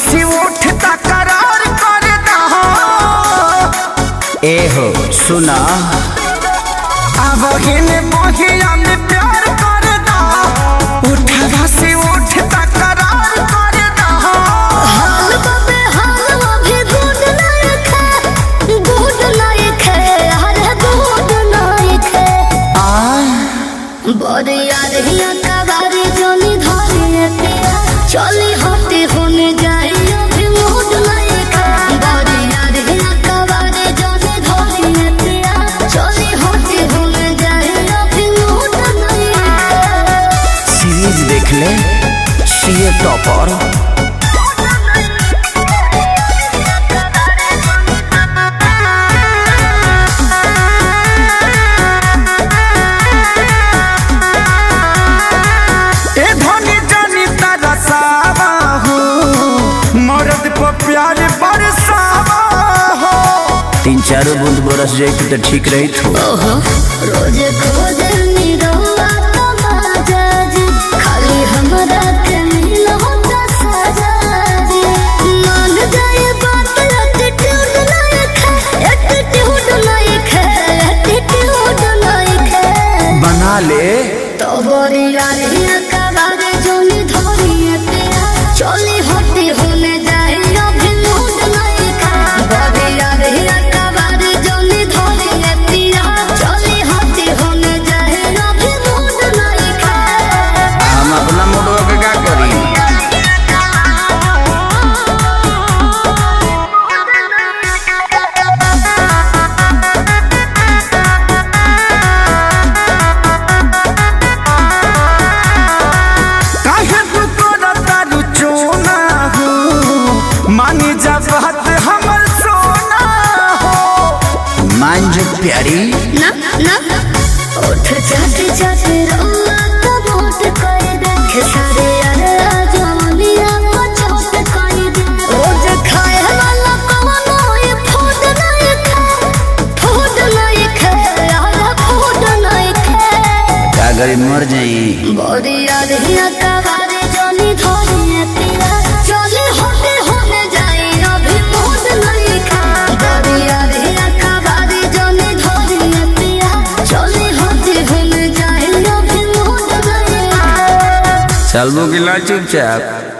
से उठता करार कर दहो। ए हो सुना अब बहिया में प्यार कर दो। उठवा से उठता करार कर दहो। हाल बाबे हाल अभी गुड नाइट है, गुड नाइट है, हर गुड नाइट है। बड़ी याद हिया कबारी जोनी धोरी पिया, चली होती होने जाए अभी मूड नाइट है। बड़ी याद हिया कबारी जोनी धोरी पिया, चली होती होने जाए अभी मूड नाइट है। सीरीज देख ले सीए टॉपर। प्यार बरसावा हो, 3-4 बूंद बरस जाए तो ठीक रही थो। रोज खोजे निरौआ तमाजा जी, खाली हमरा के मिल होता सजा जी। मान जाए बात एटीट्यूड लायक है, एटीट्यूड लायक है, एटीट्यूड लायक है। बना ले तो बड़ी यारियां कबारे जोनी धोरी पिया, चली होती होने जाए अभी मूड नाइट है। बड़ी यारियां कबारे जोनी धोरी पिया, चली होती होने जाए अभी मूड नाइट है। हम अपना मूड के क्या करी। मानी जा बात हमर सोना हो। मान जो प्यारी ना ना उठ जाते जाते रोआ तो मोट कर दे, सारे यार जोनिया को चोट कर दे। रोज खाए वाला कवनो ये फूड नहीं खाए, फूड नहीं खाए, यार फूड नहीं खाए। क्या करी मर जाई। बड़ी याद हिया कबारे जोनी धोरी पिया, चली होते होने जाए अभी मूड नहीं खाए। बड़ी याद हिया कबारे जोनी धोरी पिया, चली होते होने जाए अभी मूड नहीं खाए। चल वो गिला चुपचाप।